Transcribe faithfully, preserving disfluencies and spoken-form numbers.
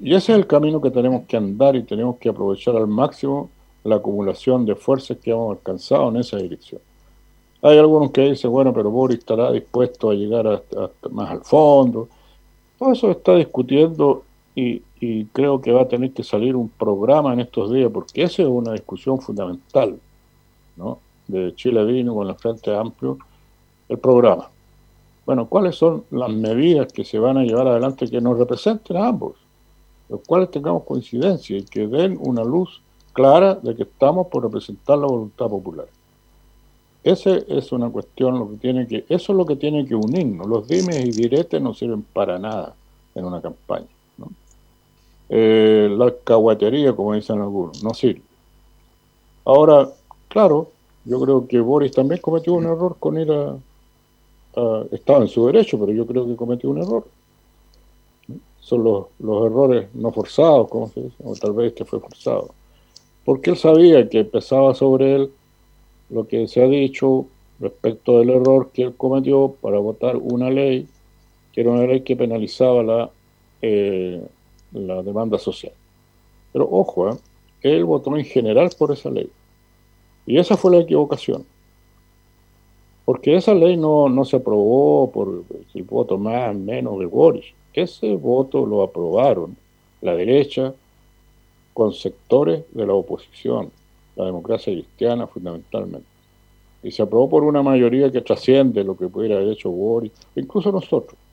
Y ese es el camino que tenemos que andar y tenemos que aprovechar al máximo la acumulación de fuerzas que hemos alcanzado en esa dirección. Hay algunos que dicen, bueno, pero Boris estará dispuesto a llegar hasta, hasta más al fondo. Todo eso está discutiendo y, y creo que va a tener que salir un programa en estos días, porque esa es una discusión fundamental, ¿no? De Chile Vino con el Frente Amplio, el programa. Bueno, ¿cuáles son las medidas que se van a llevar adelante que nos representen a ambos? Los cuales tengamos coincidencia y que den una luz clara de que estamos por representar la voluntad popular. Esa es una cuestión, lo que tiene que, eso es lo que tiene que unirnos. Los dimes y diretes no sirven para nada en una campaña, ¿no? Eh, la caguatería, como dicen algunos, no sirve. Ahora, claro, yo creo que Boris también cometió un error con ir a, a- estaba en su derecho, pero yo creo que cometió un error. Son los, los errores no forzados, como se dice, o tal vez que fue forzado. Porque él sabía que pesaba sobre él lo que se ha dicho respecto del error que él cometió para votar una ley, que era una ley que penalizaba la, eh, la demanda social. Pero ojo, ¿eh? Él votó en general por esa ley. Y esa fue la equivocación. Porque esa ley no, no se aprobó por el voto más menos de Boris. Ese voto lo aprobaron la derecha con sectores de la oposición, la democracia cristiana fundamentalmente. Y se aprobó por una mayoría que trasciende lo que pudiera haber hecho Boris, incluso nosotros.